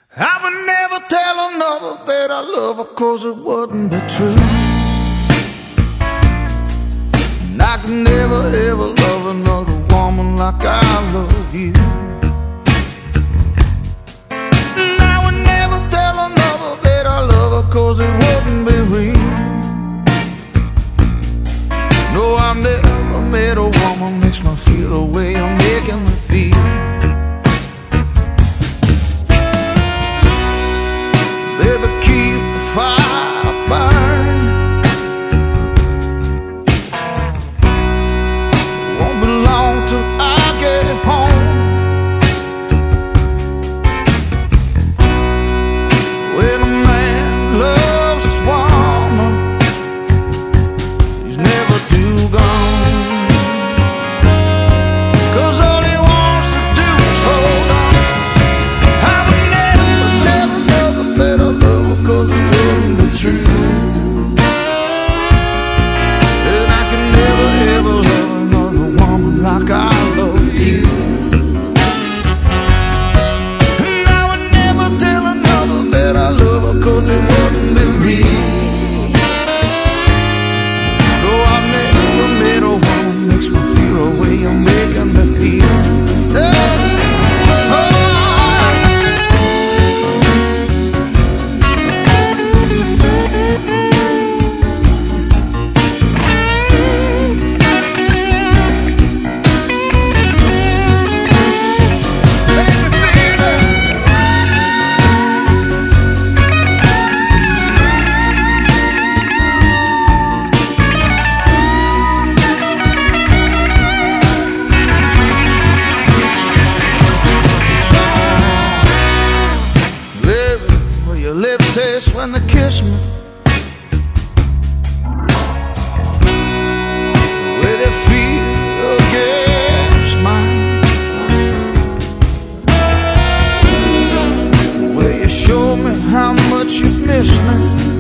I would never tell another that I love her, 'cause it wouldn't be true. And I could never ever love another woman like I love you. And I would never tell another that I love her, 'cause it wouldn't be real. No, I've never met a woman makes me feel the way you're making me feel. Baby, keep the fire burning. Won't be long till I get home. When a man loves his woman, he's never too gone. 'Cause all he wants to do is hold on. I would never tell another that I love her, 'cause it wouldn't be true. And I can never ever love another woman like I love you. And I would never tell another that I love her, 'cause it wouldn't be real. No, I've never met a woman makes me feel the way you're making me feel. Hey. Your lips taste when they kiss me, the way they feel against mine, the way you show me how much you miss me.